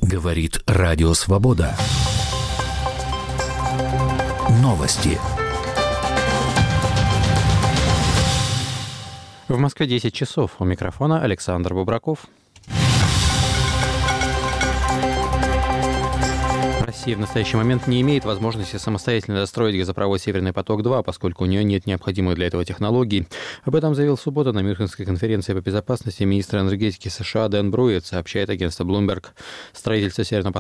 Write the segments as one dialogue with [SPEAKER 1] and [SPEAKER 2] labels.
[SPEAKER 1] Говорит Радио Свобода. Новости.
[SPEAKER 2] В Москве 10 часов. У микрофона Александр Бубраков. Россия в настоящий момент не имеет возможности самостоятельно достроить газопровод «Северный поток-2», поскольку у нее нет необходимой для этого технологии. Об этом заявил в субботу на Мюнхенской конференции по безопасности министр энергетики США Дэн Бруйет, сообщает агентство Bloomberg. Строительство «Северного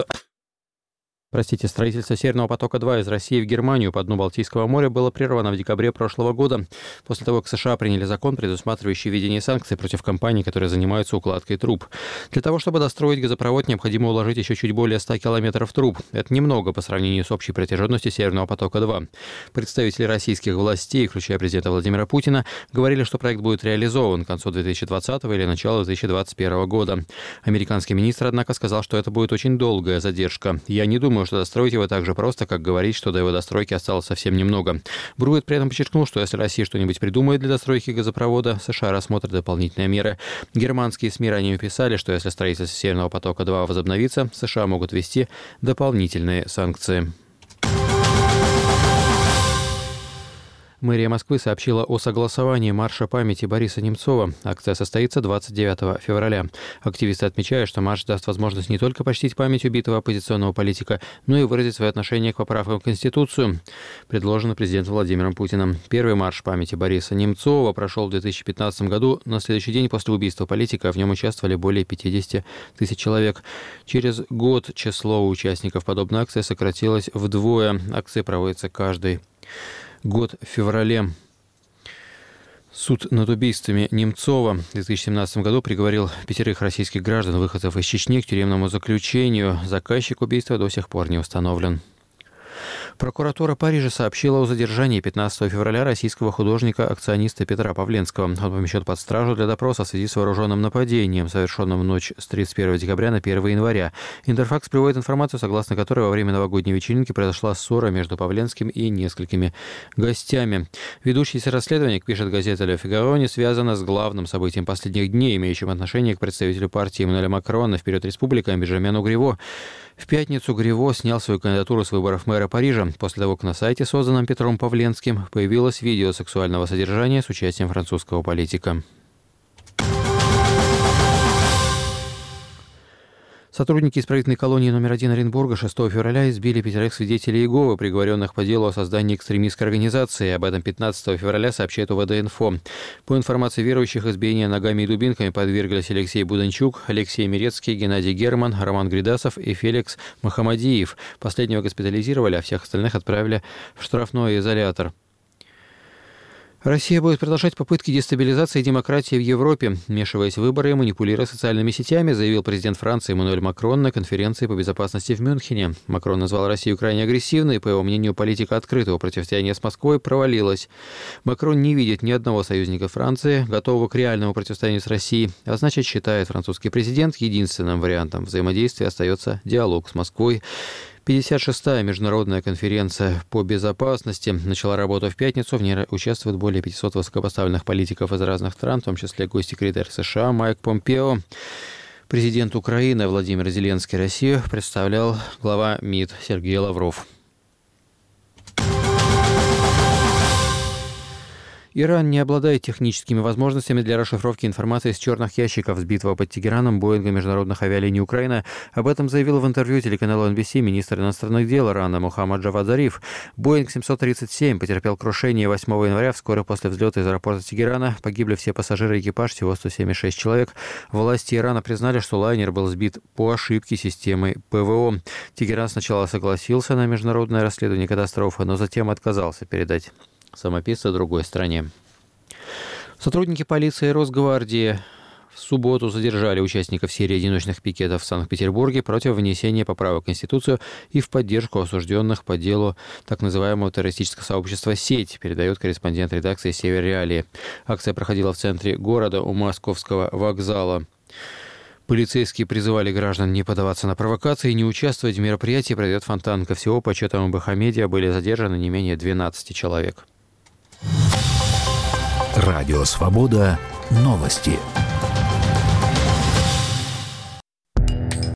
[SPEAKER 2] потока-2» из России в Германию по дну Балтийского моря было прервано в декабре прошлого года, после того, как США приняли закон, предусматривающий введение санкций против компаний, которые занимаются укладкой труб. Для того, чтобы достроить газопровод, необходимо уложить еще чуть более 100 километров труб. Это немного по сравнению с общей протяженностью «Северного потока-2». Представители российских властей, включая президента Владимира Путина, говорили, что проект будет реализован к концу 2020 или началу 2021 года. Американский министр, однако, сказал, что это будет очень долгая задержка. «Я не думаю, что достроить его так же просто, как говорить, что до его достройки осталось совсем немного». Бруйет при этом подчеркнул, что если Россия что-нибудь придумает для достройки газопровода, США рассмотрят дополнительные меры. Германские СМИ ранее писали, что если строительство «Северного потока-2» возобновится, США могут ввести дополнительные санкции. Мэрия Москвы сообщила о согласовании марша памяти Бориса Немцова. Акция состоится 29 февраля. Активисты отмечают, что марш даст возможность не только почтить память убитого оппозиционного политика, но и выразить свое отношение к поправкам в Конституцию, предложенным президентом Владимиром Путиным. Первый марш памяти Бориса Немцова прошел в 2015 году. На следующий день после убийства политика в нем участвовали более 50 тысяч человек. Через год число участников подобной акции сократилось вдвое. Акция проводится каждый год в феврале. Суд над убийствами Немцова в 2017 году приговорил 5 российских граждан, выходцев из Чечни, к тюремному заключению. Заказчик убийства до сих пор не установлен. Прокуратура Парижа сообщила о задержании 15 февраля российского художника-акциониста Петра Павленского. Он помещен под стражу для допроса в связи с вооруженным нападением, совершенным в ночь с 31 декабря на 1 января. Интерфакс приводит информацию, согласно которой во время новогодней вечеринки произошла ссора между Павленским и несколькими гостями. Ведущееся расследование, как пишет газета «Ле Фигаро», не связано с главным событием последних дней, имеющим отношение к представителю партии Эммануэля Макрона «Вперед, Республика» Бенжамену Гриво. В пятницу Гриво снял свою кандидатуру с выборов мэра Парижа после того, как на сайте, созданном Петром Павленским, появилось видео сексуального содержания с участием французского политика. Сотрудники исправительной колонии номер 1 Оренбурга 6 февраля избили 5 свидетелей Иеговы, приговоренных по делу о создании экстремистской организации. Об этом 15 февраля сообщает УВД-Инфо. По информации верующих, избиения ногами и дубинками подверглись Алексей Буданчук, Алексей Мирецкий, Геннадий Герман, Роман Гридасов и Феликс Махамадиев. Последнего госпитализировали, а всех остальных отправили в штрафной изолятор. Россия будет продолжать попытки дестабилизации демократии в Европе, вмешиваясь в выборы и манипулируя социальными сетями, заявил президент Франции Эммануэль Макрон на конференции по безопасности в Мюнхене. Макрон назвал Россию крайне агрессивной, и, по его мнению, политика открытого противостояния с Москвой провалилась. Макрон не видит ни одного союзника Франции, готового к реальному противостоянию с Россией, а значит, считает французский президент, единственным вариантом взаимодействия остается диалог с Москвой. 56-я международная конференция по безопасности начала работу в пятницу. В ней участвуют более 500 высокопоставленных политиков из разных стран, в том числе госсекретарь США Майк Помпео. Президент Украины Владимир Зеленский Россию представлял глава МИД Сергей Лавров. Иран не обладает техническими возможностями для расшифровки информации из черных ящиков, сбитого под Тегераном Боинга международных авиалиний Украины. Об этом заявил в интервью телеканалу NBC министр иностранных дел Ирана Мухаммад Джавад Зариф. Боинг 737 потерпел крушение 8 января. Вскоре после взлета из аэропорта Тегерана погибли все пассажиры и экипаж, всего 176 человек. Власти Ирана признали, что лайнер был сбит по ошибке системы ПВО. Тегеран сначала согласился на международное расследование катастрофы, но затем отказался передать самописца другой стране. Сотрудники полиции и Росгвардии в субботу задержали участников серии одиночных пикетов в Санкт-Петербурге против внесения поправок в Конституцию и в поддержку осужденных по делу так называемого террористического сообщества «Сеть», передает корреспондент редакции «Север Реалии». Акция проходила в центре города у Московского вокзала. Полицейские призывали граждан не поддаваться на провокации и не участвовать в мероприятии «Пройдет фонтанка». Всего, по отчетам МБХ-медиа, были задержаны не менее 12 человек.
[SPEAKER 1] Радио Свобода. Новости.